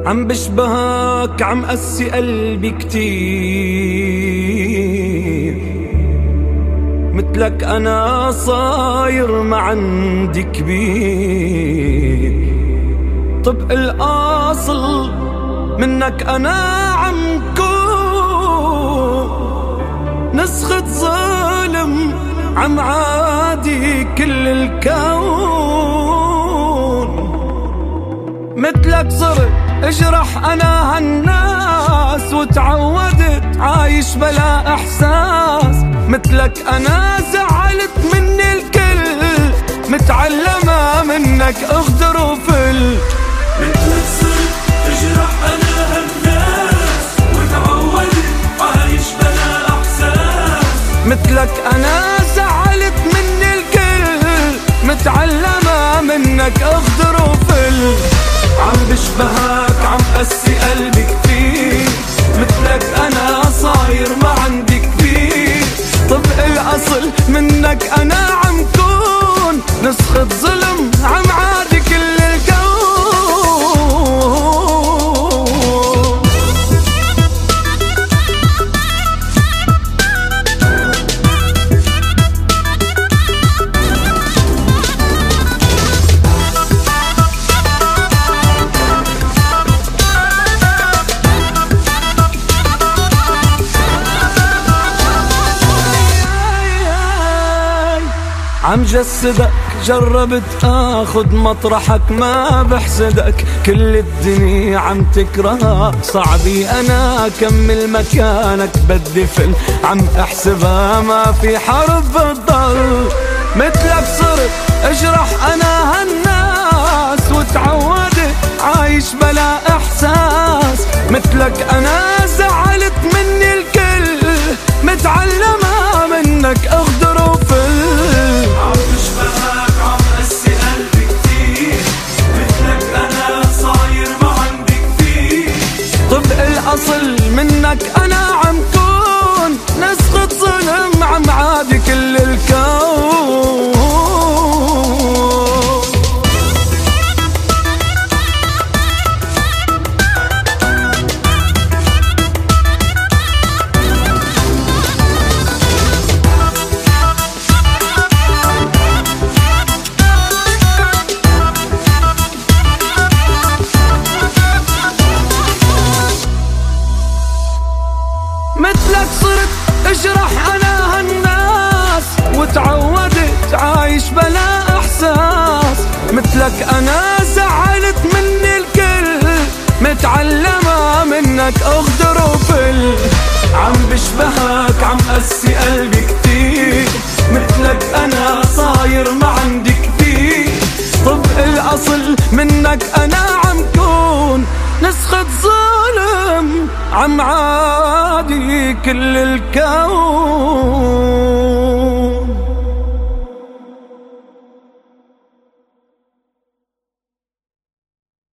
عم بشبهك عم قسي قلبي كتير، مثلك أنا صاير ما عندي كبير. طب الأصل منك أنا عم كون نسخة ظالم عم عادي كل الكون. مثلك صرت اجرح انا هالناس وتعودت عايش بلا احساس. مثلك انا زعلت مني الكل، متعلمة منك اغدر وفل. مثلك صرت اجرح انا هالناس وتعودت عايش بلا احساس. مثلك انا زعلت مني الكل، متعلمة منك اغدر وفل. عم بشبهك عم قسي قلبي كتير، مثلك انا صاير ما عندي كبير. طب الاصل منك انا عم كون نسخة ظلم عم عادي كل الكون. عم جسدك جربت اخد مطرحك ما بحسدك، كل الدنيا عم تكرهك صعبي انا اكمل مكانك بدي فل. عم احسبها ما في حرب بتضل، مثلك صرت اجرح انا هالناس وتعودت عايش بلا احساس. مثلك انا زعلت مني الكل، متعلمة منك اغدر وفل. عم بشبهك عم قسي قلبي كتير، مثلك انا صاير ما عندي كتير. طب الاصل منك انا عم كون نسخة ظلم عم عادي كل الكون. مثلك صرت اجرح انا هالناس وتعودت عايش بلا احساس. مثلك انا زعلت مني الكل، متعلمة منك اغدر وفل. عم بشبهك عم قسي قلبي كتير، مثلك انا صاير ما عندي كتير. طب الاصل منك انا عم كون نسخة ظالم عم عادي كل الكون.